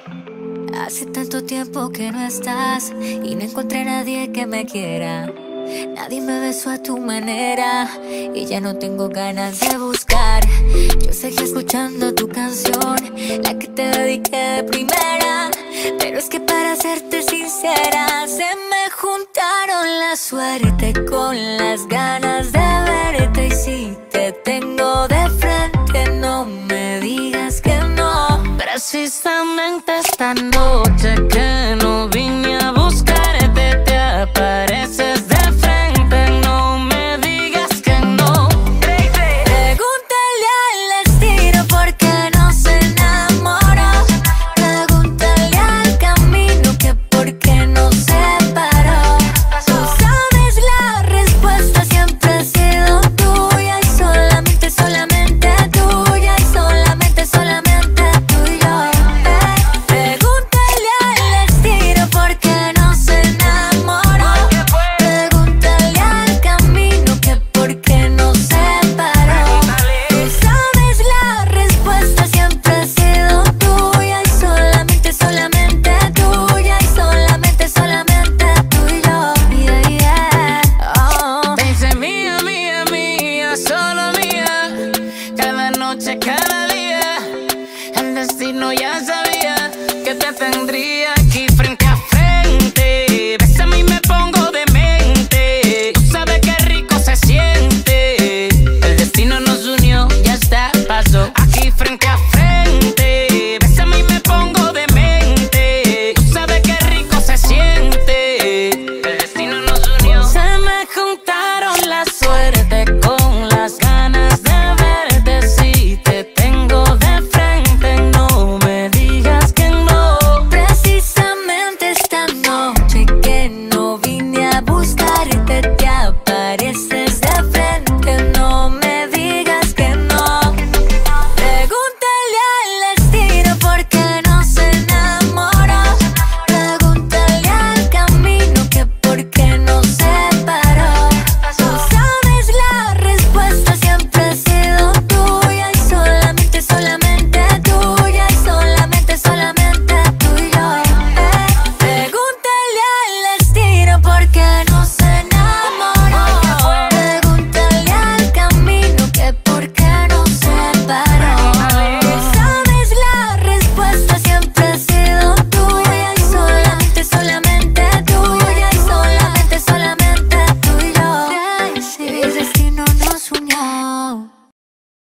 Hace tanto tiempo que no estás y no encontré a nadie que me quiera. Nadie me besó a tu manera y ya no tengo ganas de buscar. Yo seguí escuchando tu canción, la que te dediqué de primera. Pero es que para serte sincera, se me juntaron la suerte con las ganas de verte. Y si te tengo de frente, no me digas que no. Precisamente esta noche que no vine a buscarte, te apareces de frente, no me digas que no. Pregúntale al destino por qué no se enamoró. Pregúntale al camino que por qué no se paró. Tú sabes la respuesta, siempre ha sido tuya y solamente, solamente tuya y solamente, solamente tuyo. Pregúntale al destino por qué no se enamoró. Pregúntale al camino que por qué no se paró. Tú sabes la respuesta, siempre ha sido tuya y solamente, solamente tuya y solamente, solamente tuyo. Yeah, yeah. Oh. Te hice mía, mía, mía, solo mía. Cada noche, cada día, el destino ya sabía que te tendría aquí.